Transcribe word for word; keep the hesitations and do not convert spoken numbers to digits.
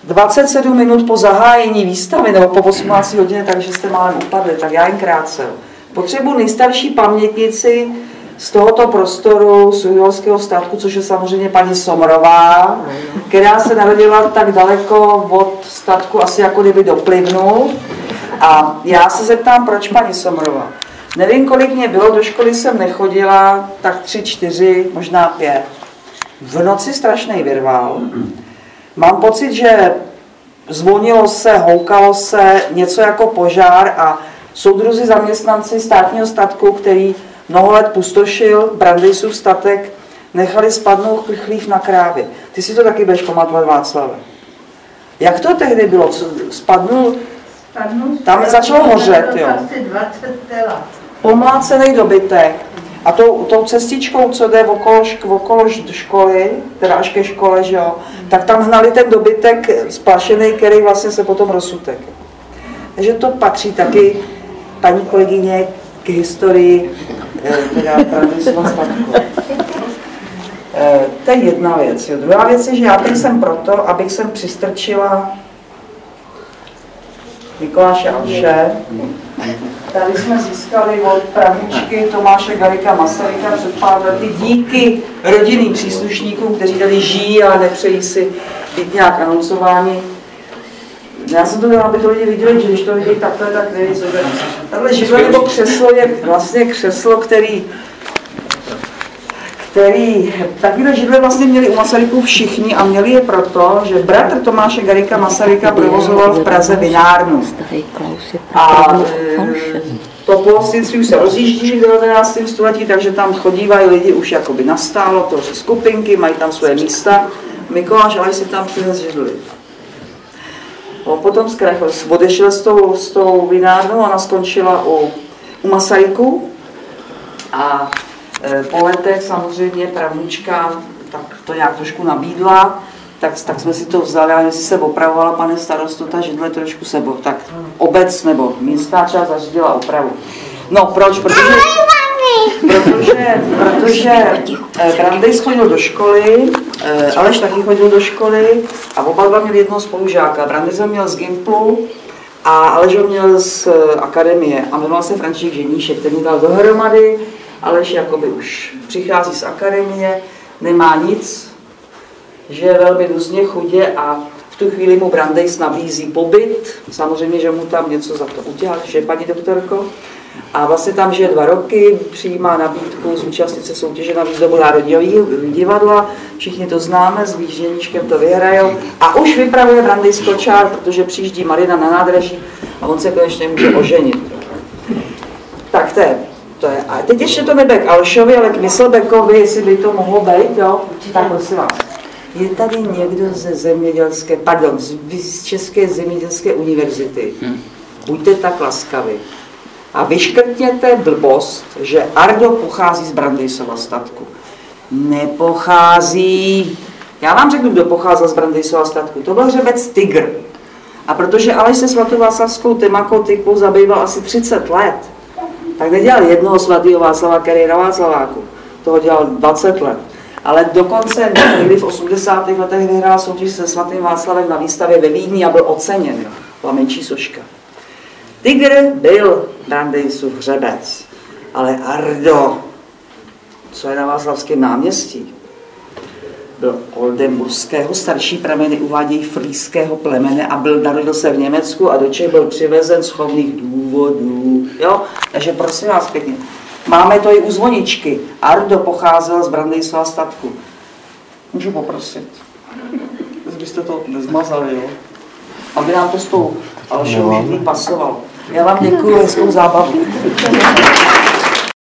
dvacet sedm minut po zahájení výstavy, nebo po osmnácté hodině, takže jste málem upadli, tak já jen krátce. Potřebuji nejstarší pamětnici z tohoto prostoru Suchýholského statku, což je samozřejmě paní Somrová, která se narodila tak daleko od statku, asi jako kdyby do Plivnu. A já se zeptám, proč paní Somrová. Nevím, kolik mě bylo, do školy jsem nechodila, tak tři, čtyři, možná pět. V noci strašný virvál. Mám pocit, že zvonilo se, houkalo se, něco jako požár a soudruzi zaměstnanci státního statku, který mnoho let pustošil Brandejsův statek, nechali spadnout chlív na krávy. Ty si to taky budeš pamatovat, Václave. Jak to tehdy bylo? Co, spadnul? Spadnul tam začalo hořet, jo. Asi dvacet tela. Pomlácený dobytek. A tou, tou cestičkou, co jde okolo, okolo školy, teda až ke škole, že jo, tak tam hnali ten dobytek splašený, který vlastně se potom rozsutek. Takže to patří taky, paní kolegyně, k historii, teda Brandejsova statku. To je jedna věc. Jo. Druhá věc je, že já teď jsem proto, abych sem přistrčila Mikuláše Alše. Tady jsme získali od pravničky Tomáše Garrigua Masaryka před pár lety díky rodinným příslušníkům, kteří tady žijí, ale nepřejí si být nějak anoncováni. Já jsem to dala, aby to lidi viděli, že když to vidí takhle, tak neví, co to je. Tahle židle nebo křeslo je vlastně křeslo, který, který takové židle vlastně měli u Masaryků všichni a měli je proto, že bratr Tomáše Garrigua Masaryka provozoval v Praze vinárnu. A to pohostinství už se rozjíždí v devatenáctém století, takže tam chodívají lidi už jakoby nastálo, to jsou skupinky, mají tam svoje místa. Mikuláš Aleš si tam přivez židli. On potom zkrachl, odešel s tou, s tou vinárnou, ona skončila u, u Masaryku a e, po letech samozřejmě pravnička tak to nějak trošku nabídla, tak, tak jsme si to vzali, ale jestli se opravovala, pane starosto, ta židle trošku sebo, tak obec nebo místská část zařídila opravu. No proč? Protože, protože, protože Brandejs chodil do školy, Aleš taky chodil do školy a oba dva měli jednoho spolužáka. Brandejs ho měl z Gimplu a Aleš ho měl z akademie a jmenoval se František Ženíšek, ten dal dohromady. Aleš jakoby už přichází z akademie, nemá nic, že je velmi různě chudě a v tu chvíli mu Brandejs nabízí pobyt, samozřejmě, že mu tam něco za to udělal, že paní doktorko. A vlastně tam žije dva roky, přijímá nabídku zúčastnit se soutěže na výzdobu Národního divadla, všichni to známe, s Ženíškem to vyhrajou a už vypravuje Brandejs kočár, protože přijíždí Marina na nádraží a on se konečně může oženit. Tak to je, to je. A teď ještě to nebe k Alšovi, ale k Myslbekovi, jestli by to mohlo být, jo? Tak prosím vás. Je tady někdo ze zemědělské, pardon, z České zemědělské univerzity. Buďte tak laskavi. A vyškrtněte blbost, že Ardo pochází z Brandejsova statku. Nepochází. Já vám řeknu, kdo pocházel z Brandejsova statku. To byl hřebec Tygr. A protože Aleš se svatováclavskou tematikou zabýval asi třicet let, tak nedělal jednoho svatého Václava, který je na Václaváku. Toho dělal dvacet let. Ale dokonce někdy v osmdesátých letech vyhrál soutěž se svatým Václavem na výstavě ve Vídni a byl oceněn. Byla menší soška. Tygr byl Brandejsův hřebec, ale Ardo, co je na Václavském náměstí, byl oldenburského, starší prameny uvádějí frýského plemene a byl, narodil se v Německu a do Čech byl přivezen z chovných důvodů. Jo? Takže prosím vás pěkně, máme to i u zvoničky. Ardo pocházel z Brandejsova statku. Můžu poprosit, kdybyste to nezmazali, jo? Aby nám to s tou Alšovou židlí pasovalo. Já vám děkuji, hezkou zábavu.